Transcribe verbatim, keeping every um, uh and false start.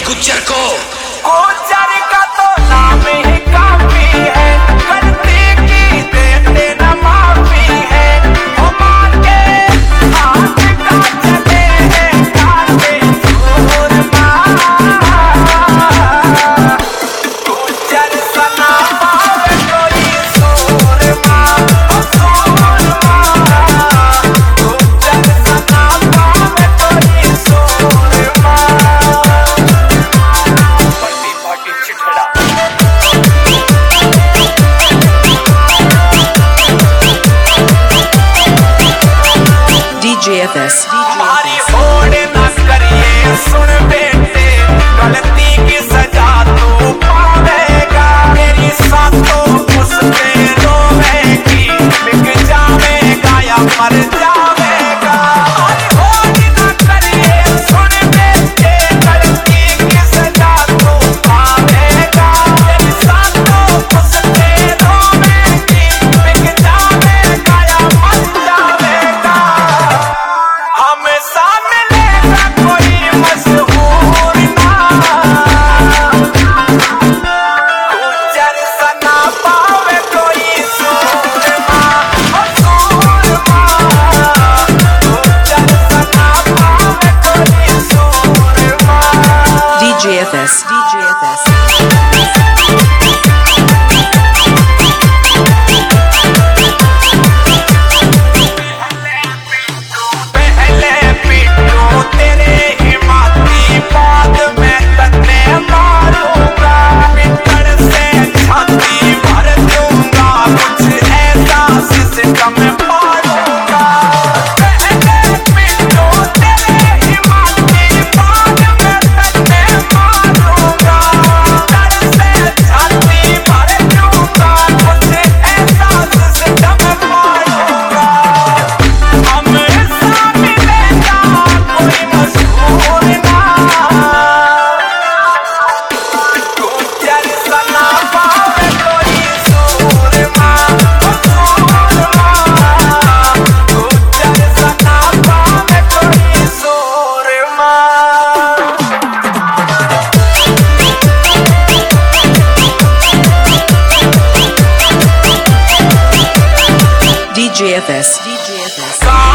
गुज्जर को गुज्जर का तो नाम ही काफी है, गलती की देते न माफी है। वो मान के हाथ का चले हैं काटे सूरमा, गुज्जर सना पावे कोई सूरमा, सूरमा, गुज्जर सना पावे कोई सूरमा। पट्टी पट्टी चिठड़ा D J F S. हमारी होड़ न करिए सुन बेटे, गलती की सजा तू पावेगा। मेरी सातों उससे रोवेगी, बिक जावेगा या मर जावेगा। हमारी होड़ न करिए सुन बेटे, गलती की सजा तू पावेगा। मेरी सातों उससे रोवेगी, बिक जावेगा या मर जावेगा। हमेशा मिलेगा कोई मशहूर ना, गुज्जर सना पावे कोई सूरमा, सूरमा, गुज्जर सना पावे कोई सूरमा। D J F S. D J F S. पहले पिटू तेरे हिमाती, बाद में तन्ने मारूंगा। पिटड़ से छाती भर दूंगा, कुछ ऐसा सिस्टम मारूंगा। पहले पिटू तेरे हिमाती, बाद में तन्ने मारूंगा। पिटड़ से छाती भर दूंगा, कुछ ऐसा सिस्टम मारूंगा। हमेशा मिलेगा कोई मशहूर ना, गुज्जर सना पावे कोई सूरमा, सूरमा, गुज्जर सना पावे कोई सूरमा। D J F S. D J F S.